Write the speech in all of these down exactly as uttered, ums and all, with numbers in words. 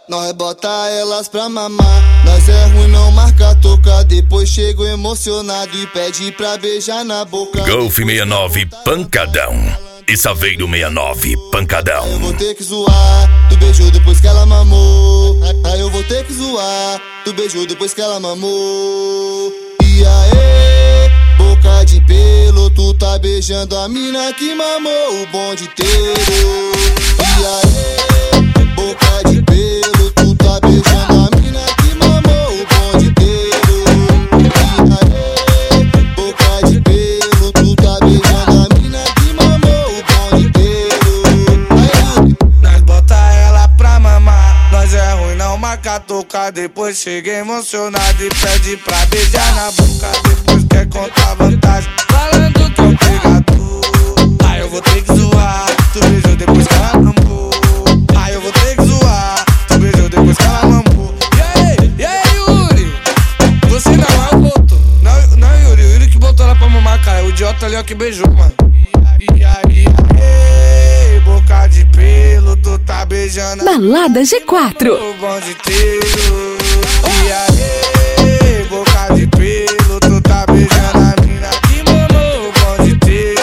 Nós bota elas pra mamar. Nós é ruim, não marca toca. Depois chego emocionado e pede pra beijar na boca. Golf sessenta e nove pancadão e Saveiro sessenta e nove pancadão. Aí eu vou ter que zoar, tu beijou depois que ela mamou. Aí eu vou ter que zoar, tu beijou depois que ela mamou. E aí, boca de pelo, tu tá beijando a mina que mamou o bonde inteiro. E aí, boca de pelo, tu tá beijando a mina que mamou o bonde inteiro. E aí, boca de pelo, tu tá beijando a mina que mamou o bonde inteiro. Aí, nós bota ela pra mamar. Nós é ruim, não marca toca. Depois chega emocionado e pede pra beijar na boca. Depois quer contar vantagem, falando que é um pegador. Aí eu vou ter que zoar, tu beijou depois que ela mamou. Aí eu vou ter que zoar, tu beijou depois que ela mamou. E aí, e aí, Yuri? Você não é o outro. Não, não, Yuri, o Yuri que botou ela pra mamar, cara. O idiota ali, ó, que beijou, mano. E aí, ei, boca de pelo, tu tá beijando Balada G quatro. o bonde inteiro. E aí, boca de pelo, tu tá beijando a mina que mamou o bonde inteiro.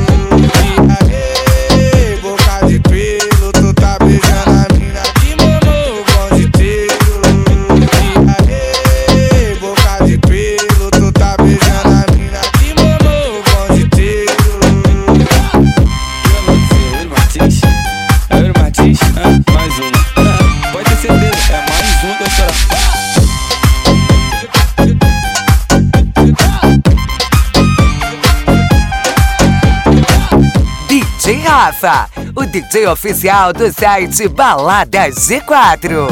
E aí, boca de pelo, tu tá beijando a mina que mamou o bonde inteiro. E aí, boca de pelo, tu tá beijando a mina que mamou o bonde inteiro. É o Martins, é mais uma. Pode ter certeza, é mais um que eu choro. D J Rafa, o D J oficial do site Balada G quatro.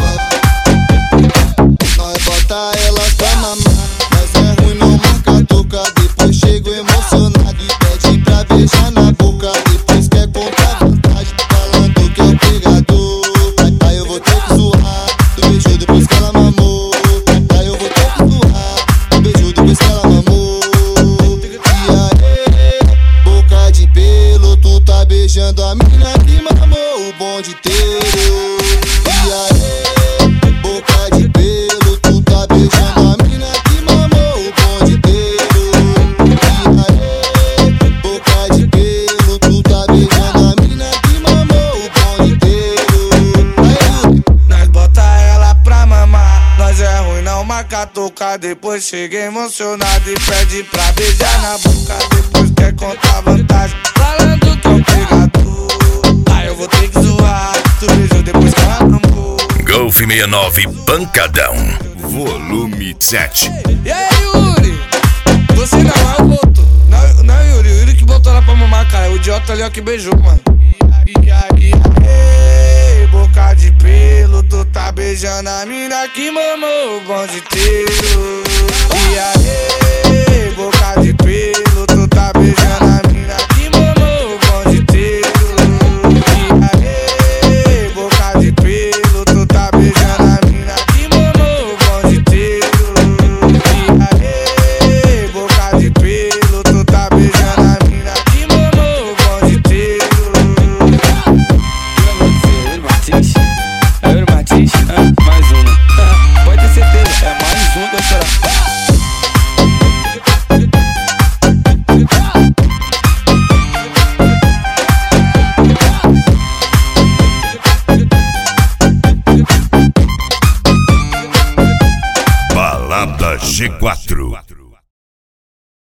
nós bota elas pra mamar. Nós é ruim, não marca toca. Depois chego emocionado e pede pra beijar na boca. Depois quer contar vantagem, falando que é um pegador. Aí eu vou ter que zoar, tu beijou depois que ela mamou. Aí eu vou ter que zoar, tu beijou depois que ela mamou. E aí, boca de pelo, tu tá beijando a mina que mamou o bonde inteiro. E aí, boca de pelo, tu tá beijando a mina que mamou o bonde inteiro. E aí, boca de pelo, tu tá beijando a mina que mamou o bonde inteiro. Aí, Nós bota ela pra mamar. Nós é ruim, não marca toca. Depois chega emocionado e pede pra beijar na boca. Depois quer contar vantagem, falando que é um pegador. Aí eu vou ter que zoar, tu beijou depois que ela mamou. Golf sessenta e nove pancadão, volume sete. E aí, Yuri? Você não é o outro. Não, não, Yuri, o Yuri que botou ela pra mamar, cara. O idiota ali, ó, que beijou, mano. E aí, ei, boca de pelo, tu tá beijando a mina que mamou o bonde inteiro. E aí, boca de pelo, tu tá beijando a mina que mamou o bonde inteiro. E aí, boca de pelo, tu tá beijando a mina que mamou o bonde inteiro. E aí, boca de pelo, tu tá beijando a mina que mamou o bonde inteiro. É o Martins, é mais uma. Pode ter certeza, é mais um que eu choro. Balada G quatro.